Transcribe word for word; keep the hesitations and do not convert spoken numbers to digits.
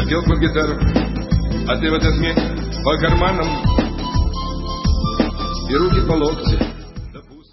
Я пел под гитару, а ты в этот смех по карманам и руки по локти.